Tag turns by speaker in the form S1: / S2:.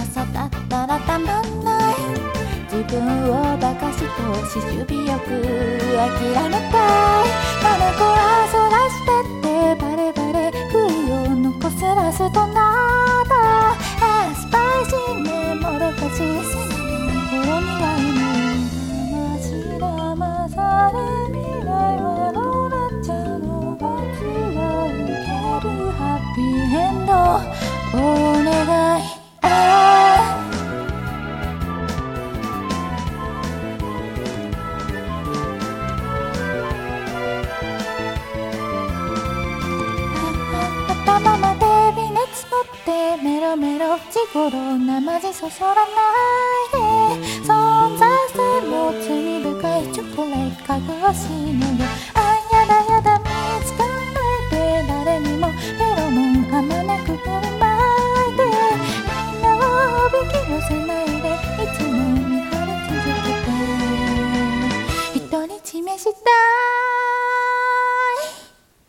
S1: 嘘だったらたまんない。自分をバカしとし守備よく諦めたい。まだこらそらしたってバレバレ悔いを残すラストなどスパイシーねもどかしいほろ苦いの騙され未来はどうなっちゃうの。僕は受けるハッピーエンドお願い。頭まで微熱持ってメロメロ地頃なまじそそらないで。存在性も罪深いチョコレートかぐわしいのよ。